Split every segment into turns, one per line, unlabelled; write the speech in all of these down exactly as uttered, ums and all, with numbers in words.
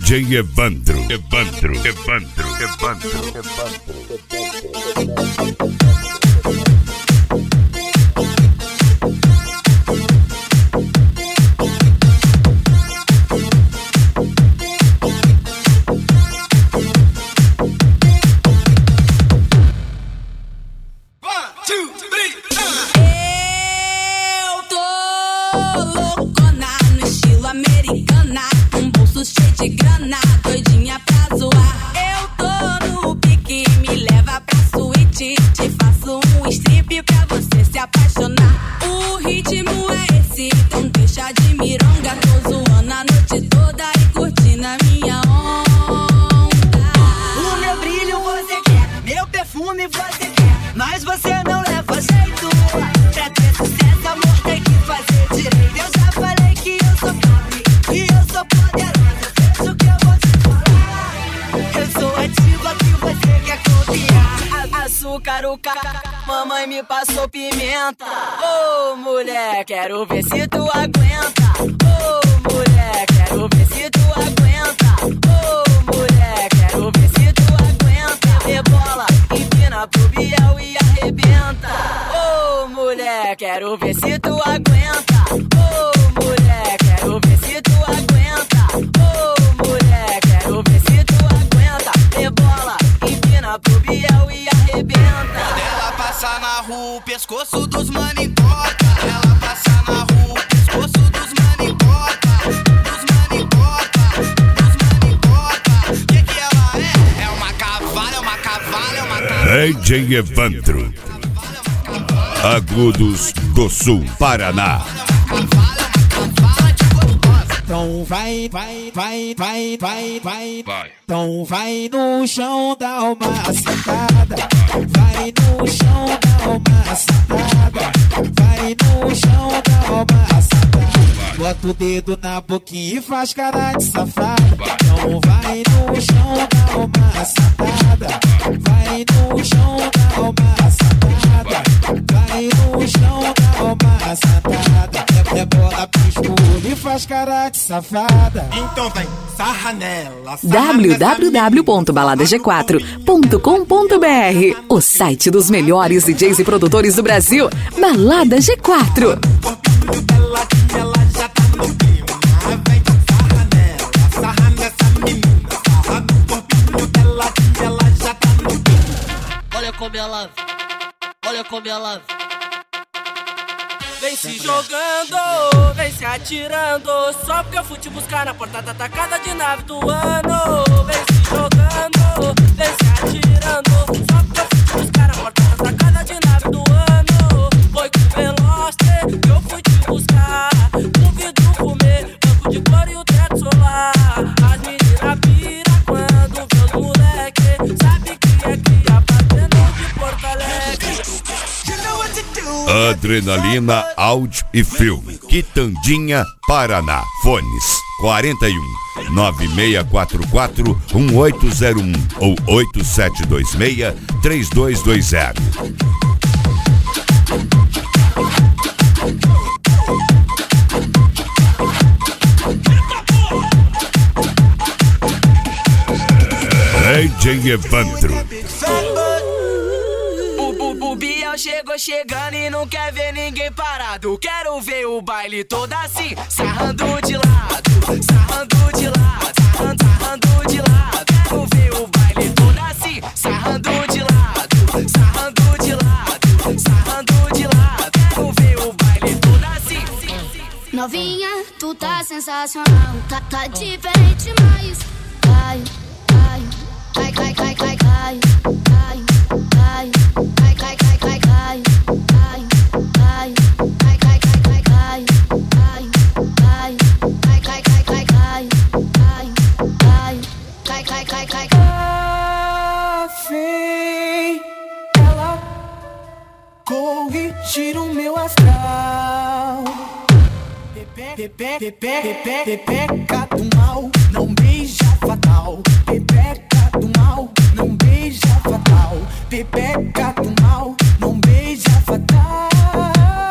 J Evandro, Evandro, Evandro, Evandro, Evandro.
Mamãe me passou pimenta. Ô oh, mulher, quero ver se tu aguenta. Ô oh, mulher, quero ver se tu aguenta. Ô oh, mulher, quero ver se tu aguenta. Rebola, empina pro Biel e arrebenta. Ô oh, mulher, quero ver se tu aguenta. Ô oh, mulher, quero ver se tu aguenta. Ô oh, mulher, quero ver se tu aguenta. Rebola, empina pro Biel e arrebenta.
Passa na rua, o pescoço dos mano importa. Ela passa na rua, o pescoço dos mano importa. Dos mano importa, dos mano importa. Que que ela é? É uma cavala, é uma cavala, é uma cavala.
D J Evandro, Agudos do Sul, Paraná.
Então vai, vai, vai, vai, vai, vai, vai. Então vai no chão, dá uma sentada. Vai no chão, dá uma sentada. Vai no chão, dá uma sentada. Bota o dedo na boquinha e faz cara de safada. Então vai no chão, dá uma sentada. Vai no chão, dá uma sentada. Vai no chão, dá uma sentada. É bola pro escuro e faz cara de safada.
Então vem, sarra nela.
w w w ponto balada g quatro ponto com ponto b r, o site dos melhores D Js e produtores do Brasil. Balada G quatro.
Olha como ela, olha como ela vem se jogando, vem se atirando. Só porque eu fui te buscar na porta da tacada de nave do ano. Vem se jogando, vem se atirando. Só porque eu fui te buscar na porta da tacada de nave do ano. Foi com o Veloster que eu fui te buscar. Um vidro comer, banco de cor e o teto solar. As meninas pira quando vê os moleque. Sabe que é cria batendo de Porto Alegre.
Adrenalina, áudio e filme. Quitandinha, Paraná. Fones quarenta e um, nove seis quatro quatro, um oito zero um ou oito sete dois seis, três dois dois zero. D J Evandro.
O Biel chegou chegando e não quer ver ninguém parado. Quero ver o baile todo assim, sarrando de lado, sarrando de lado, sarrando, sarrando de lado. Quero ver o baile todo assim, sarrando de lado, sarrando de lado, sarrando de lado. Quero ver o baile todo assim.
Novinha, tu tá sensacional, tá, tá diferente, mas cai, cai, cai, cai, cai, cai, cai, cai, cai.
Tira o meu astral. Pepeca do mal, não beija fatal. Pepeca do mal, não beija fatal. Pepeca do mal, não beija fatal.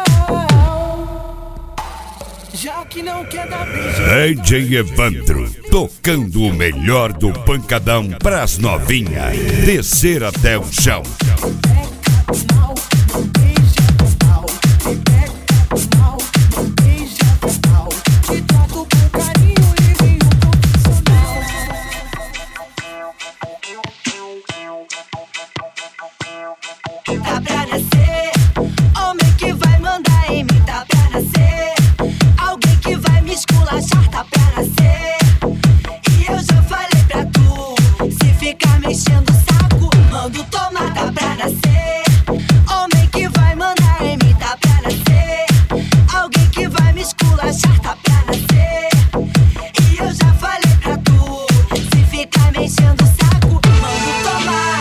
Já que não quer dar beijo.
D J Evandro, tocando o melhor do pancadão pras novinhas descer até o chão.
Tá pra nascer, homem que vai mandar em mim, tá pra nascer. Alguém que vai me esculachar, tá pra nascer. E eu já falei pra tu, se ficar mexendo o saco, mando tomar, tá pra nascer. Homem que vai mandar em mim, tá pra nascer. Alguém que vai me esculachar, tá pra nascer. E eu já falei pra tu, se ficar mexendo o saco, mando tomar.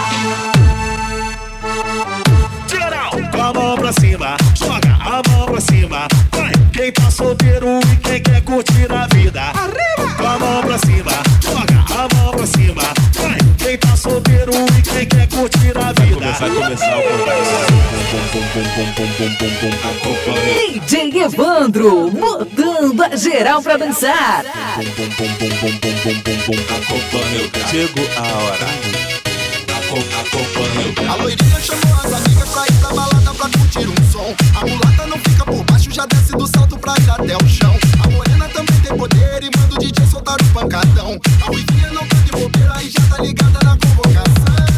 Com a mão pra cima, joga a mão pra cima. Vai, quem tá solteiro e quem quer curtir a vida. Arriba! Com a mão pra cima, joga a mão pra cima. Vai, quem tá solteiro e quem quer curtir a vida. Vai começar,
D J Evandro, mudando a geral pra dançar.
Chegou a hora.
A loirinha chamou as amigas pra ir pra balada pra curtir um som. A mulata não fica por baixo, já desce do salto pra ir até o chão. A morena também tem poder e manda o D J soltar o pancadão. A ruivinha não tá de bobeira e já tá ligada na convocação.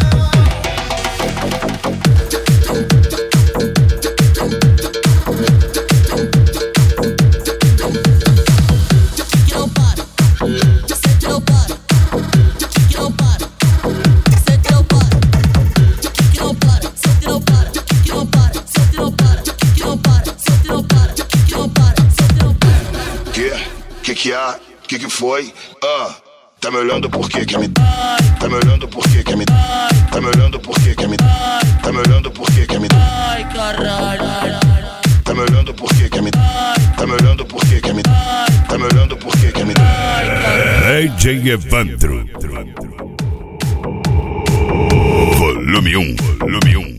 Que há? Que que foi? Ah, tá me olhando por quê? Quer me Tá me olhando por quê? Quer me Tá me olhando por quê? Quer me Tá me olhando por quê? Quer me Ai, caralho. Tá me olhando por quê? Quer me Tá me olhando por quê? Quer me Tá me olhando por quê? Quer me
D J Evandro. Volume um, volume um.